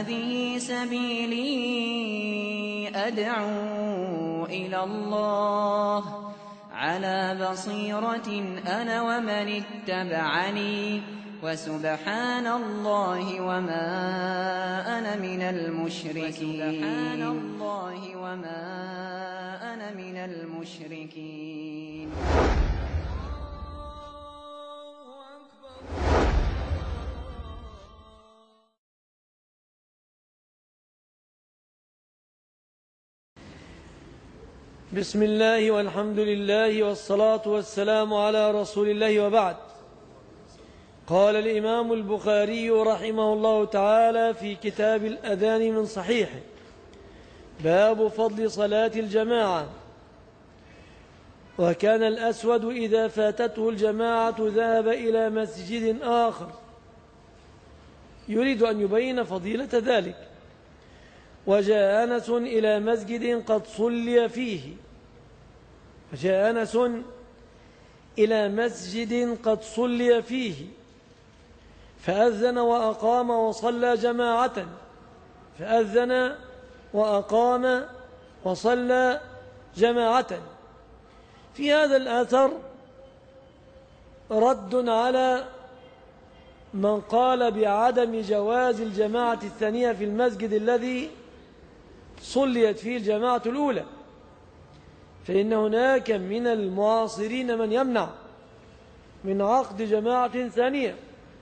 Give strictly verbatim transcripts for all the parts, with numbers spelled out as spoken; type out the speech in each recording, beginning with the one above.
هذه سبيلي أدعو إلى الله على بصيرة أنا ومن اتبعني وسبحان الله وما أنا من المشركين سبحان الله وما أنا من المشركين. بسم الله والحمد لله والصلاة والسلام على رسول الله وبعد. قال الإمام البخاري رحمه الله تعالى في كتاب الأذان من صحيحه: باب فضل صلاة الجماعة. وكان الأسود إذا فاتته الجماعة ذهب إلى مسجد آخر يريد أن يبين فضيلة ذلك. وجاء أنس إلى مسجد قد صلي فيه وجاء أنس إلى مسجد قد صلي فيه فأذن وأقام وصلى جماعة فأذن وأقام وصلى جماعة. في هذا الأثر رد على من قال بعدم جواز الجماعة الثانية في المسجد الذي صليت فيه الجماعة الأولى، فإن هناك من المعاصرين من يمنع من عقد جماعة ثانية،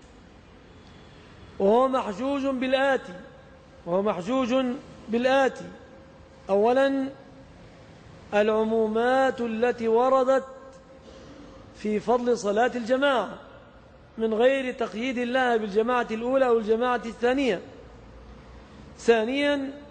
وهو محجوج بالآتي وهو محجوج بالآتي أولا العمومات التي وردت في فضل صلاة الجماعة من غير تقييد لها بالجماعة الأولى أو الجماعة الثانية. ثانيا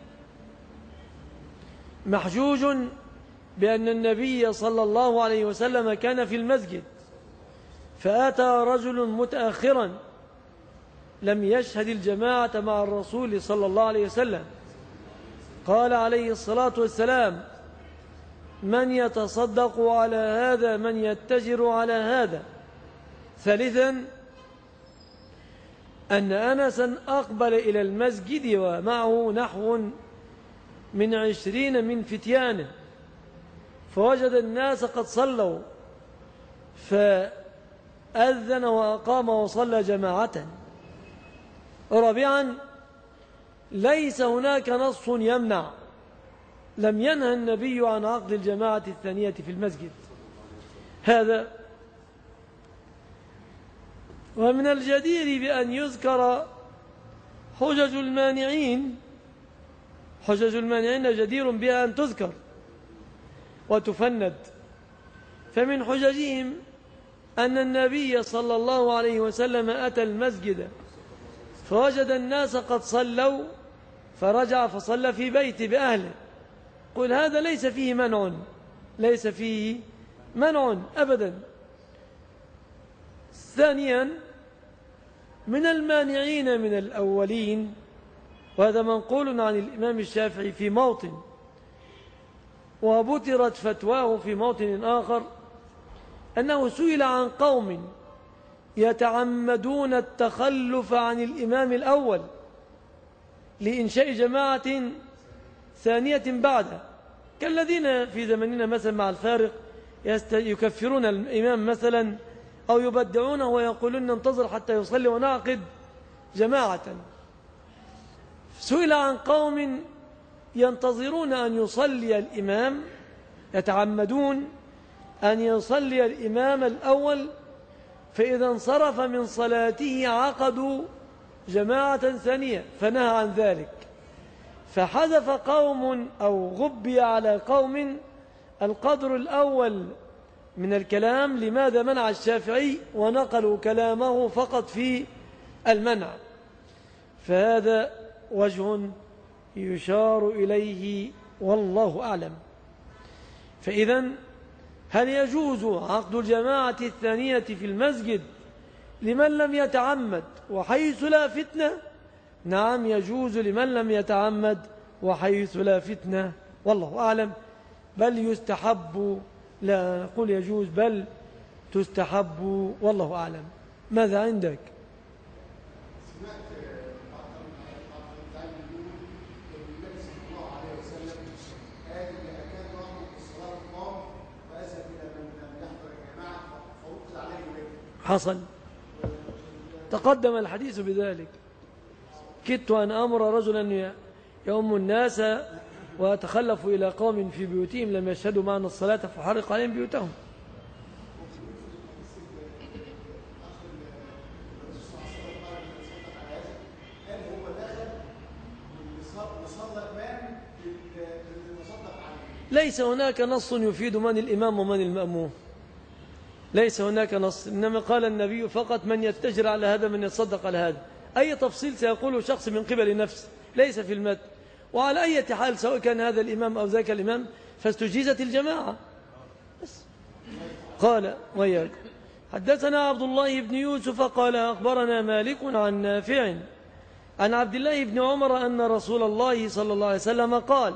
محجوج بأن النبي صلى الله عليه وسلم كان في المسجد فأتى رجل متأخرا لم يشهد الجماعة مع الرسول صلى الله عليه وسلم، قال عليه الصلاة والسلام: من يتصدق على هذا من يتجر على هذا. ثالثا أن أنسا أقبل إلى المسجد ومعه نحو من عشرين من فتيانه فوجد الناس قد صلوا فأذن وأقام وصلى جماعة. رابعا ليس هناك نص يمنع، لم ينهى النبي عن عقد الجماعة الثانية في المسجد هذا. ومن الجدير بأن يذكر حجج المانعين حجج المانعين جدير بها أن تذكر وتفند. فمن حججهم أن النبي صلى الله عليه وسلم أتى المسجد فوجد الناس قد صلوا فرجع فصلى في بيته بأهله. قل هذا ليس فيه منع ليس فيه منع أبدا. ثانيا من المانعين من الأولين، وهذا منقول عن الإمام الشافعي في موطن وبترت فتواه في موطن آخر، أنه سئل عن قوم يتعمدون التخلف عن الإمام الأول لإنشاء جماعة ثانية بعده، كالذين في زمننا مثلا مع الفارق يكفرون الإمام مثلا أو يبدعونه ويقولون ننتظر حتى يصلي ونعقد جماعة. سئل عن قوم ينتظرون أن يصلي الإمام، يتعمدون أن يصلي الإمام الأول فإذا انصرف من صلاته عقدوا جماعة ثانية فنهى عن ذلك. فحذف قوم أو غبي على قوم القدر الأول من الكلام لماذا منع الشافعي ونقلوا كلامه فقط في المنع. فهذا وجه يشار إليه والله أعلم. فإذا هل يجوز عقد الجماعة الثانية في المسجد لمن لم يتعمد وحيث لا فتنة؟ نعم يجوز لمن لم يتعمد وحيث لا فتنة والله أعلم. بل يستحب، لا نقول يجوز بل تستحب والله أعلم. ماذا عندك؟ سمعت بعض حصل، تقدم الحديث بذلك. كدت أن أمر رجلا يؤم الناس ويتخلف إلى قوم في بيوتهم لم يشهدوا معنا الصلاة فحرق عليهم بيوتهم. ليس هناك نص يفيد من الإمام ومن المأموم، ليس هناك نص، إنما قال النبي فقط من يتجر على هذا من يتصدق على هذا. أي تفصيل سيقوله شخص من قبل نفسه ليس في المتن. وعلى أي حال سواء كان هذا الإمام أو ذاك الإمام فاستجيزت الجماعة بس. قال وياك حدثنا عبد الله بن يوسف قال أخبرنا مالك عن نافع عن عبد الله بن عمر أن رسول الله صلى الله عليه وسلم قال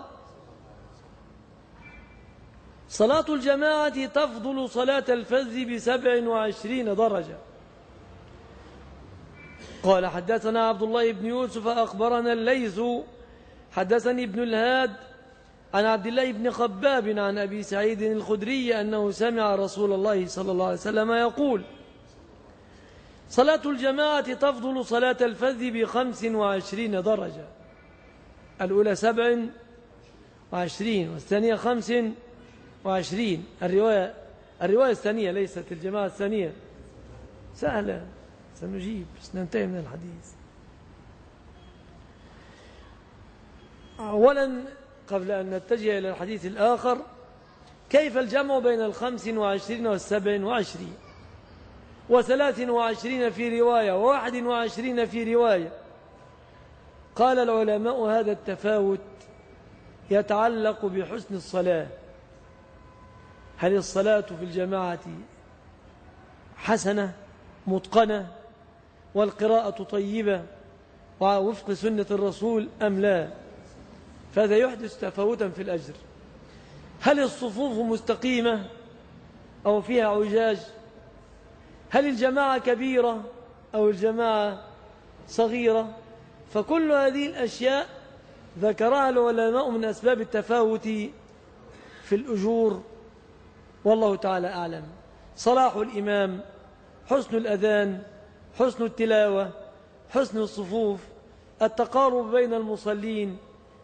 صلاة الجماعة تفضل صلاة الفذ بسبع وعشرين درجة. قال حدثنا عبد الله بن يوسف أخبرنا الليث حدثني ابن الهاد عن عبد الله بن خباب عن أبي سعيد الخدري أنه سمع رسول الله صلى الله عليه وسلم يقول صلاة الجماعة تفضل صلاة الفذ بخمس وعشرين درجة. الأولى سبع وعشرين والثانية خمس وعشرين. الرواية الرواية الثانية ليست الجماعة الثانية. سهلة سنجيب بس ننتهي من الحديث. أولا قبل أن نتجه إلى الحديث الآخر كيف الجمع بين الخمس وعشرين والسبع وعشرين وثلاث وعشرين في رواية وواحد وعشرين في رواية. قال العلماء هذا التفاوت يتعلق بحسن الصلاة. هل الصلاة في الجماعة حسنة متقنة والقراءة طيبة ووفق سنة الرسول أم لا؟ فهذا يحدث تفاوتا في الأجر. هل الصفوف مستقيمة أو فيها عجاج؟ هل الجماعة كبيرة أو الجماعة صغيرة؟ فكل هذه الأشياء ذكرها العلماء من أسباب التفاوت في الأجور، والله تعالى أعلم. صلاح الإمام، حسن الأذان، حسن التلاوة، حسن الصفوف، التقارب بين المصلين،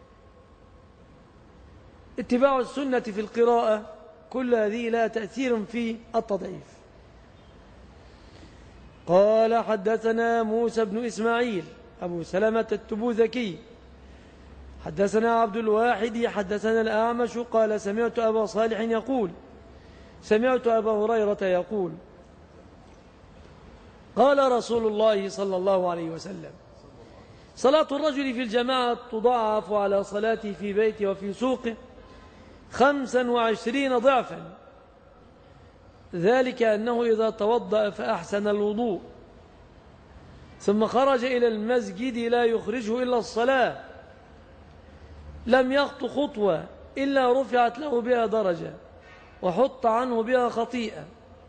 اتباع السنة في القراءة، كل هذه لها تأثير في التضعيف. قال حدثنا موسى بن إسماعيل أبو سلمة التبوذكي حدثنا عبد الواحد حدثنا الأعمش قال سمعت أبا صالح يقول سمعت أبا هريرة يقول قال رسول الله صلى الله عليه وسلم صلاة الرجل في الجماعة تضاعف على صلاته في بيته وفي سوقه خمسا وعشرين ضعفا، ذلك أنه إذا توضأ فأحسن الوضوء ثم خرج إلى المسجد لا يخرجه إلا الصلاة لم يخط خطوة إلا رفعت له بها درجة وحط عنه بها خطيئة.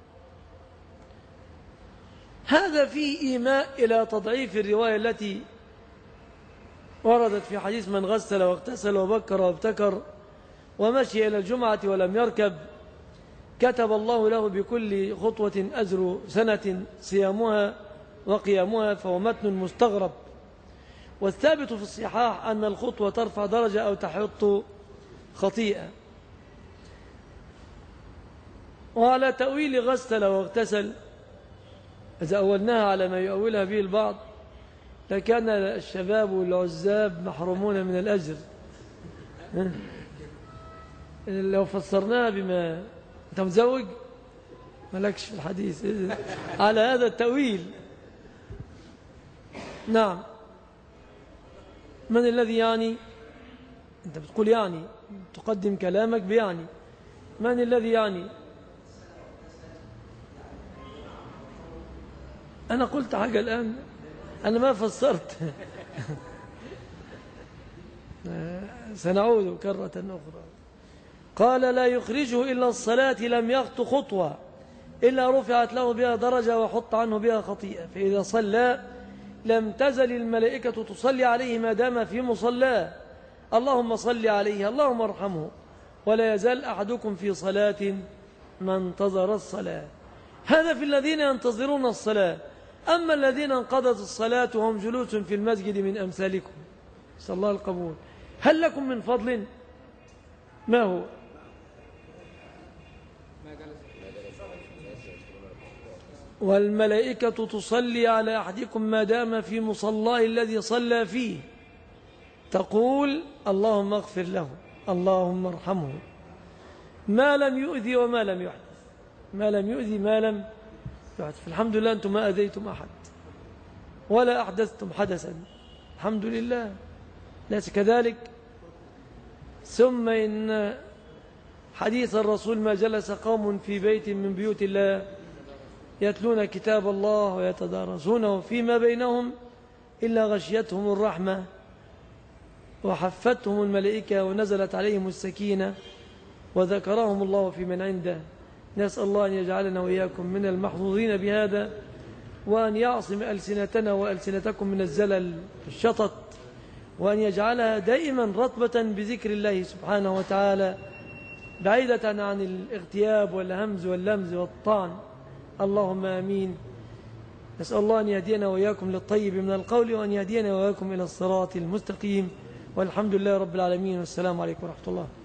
هذا فيه إيماء إلى تضعيف الرواية التي وردت في حديث من غسل واغتسل وبكر وابتكر ومشي إلى الجمعة ولم يركب كتب الله له بكل خطوة أجر سنة صيامها وقيامها، فهو متن مستغرب. والثابت في الصحاح أن الخطوة ترفع درجة أو تحط خطيئة. وعلى تأويل غسل واغتسل إذا أولناها على ما يؤولها به البعض لكان الشباب والعزاب محرومون من الأجر. لو فسرناها بما أنت متزوج ملكش في الحديث على هذا التأويل. نعم. من الذي يعني؟ أنت بتقول يعني تقدم كلامك بيعني. من الذي يعني؟ أنا قلت حاجة الآن أنا ما فسرت. سنعود كرة أخرى. قال لا يخرجه إلا الصلاة لم يخط خطوة إلا رفعت له بها درجة وحط عنه بها خطيئة، فإذا صلى لم تزل الملائكة تصلي عليه ما دام في مصلاه اللهم صل عليه اللهم ارحمه، ولا يزال أحدكم في صلاة ما انتظر الصلاة. هذا في الذين ينتظرون الصلاة. أما الذين انقضت الصلاة وهم جلوس في المسجد من أمثالكم، نسأل الله القبول، هل لكم من فضل؟ ما هو؟ والملائكة تصلي على أحدكم ما دام في مصلاه الذي صلى فيه، تقول اللهم اغفر له، اللهم ارحمه، ما لم يؤذي وما لم يحدث، ما لم يؤذي ما لم يحدث. الحمد لله أنتم ما أذيتم أحد ولا أحدثتم حدثا، الحمد لله، ليس كذلك؟ ثم إن حديث الرسول ما جلس قوم في بيت من بيوت الله يتلون كتاب الله ويتدارسونه فيما بينهم إلا غشيتهم الرحمة وحفتهم الملائكة ونزلت عليهم السكينة وذكرهم الله في من عنده. نسأل الله أن يجعلنا وإياكم من المحظوظين بهذا، وأن يعصم ألسنتنا وألسنتكم من الزلل الشطط، وأن يجعلها دائما رطبة بذكر الله سبحانه وتعالى بعيدة عن الاغتياب والهمز واللمز والطعن. اللهم آمين. نسأل الله أن يهدينا وإياكم للطيب من القول، وأن يهدينا وإياكم إلى الصراط المستقيم، والحمد لله رب العالمين، والسلام عليكم ورحمة الله.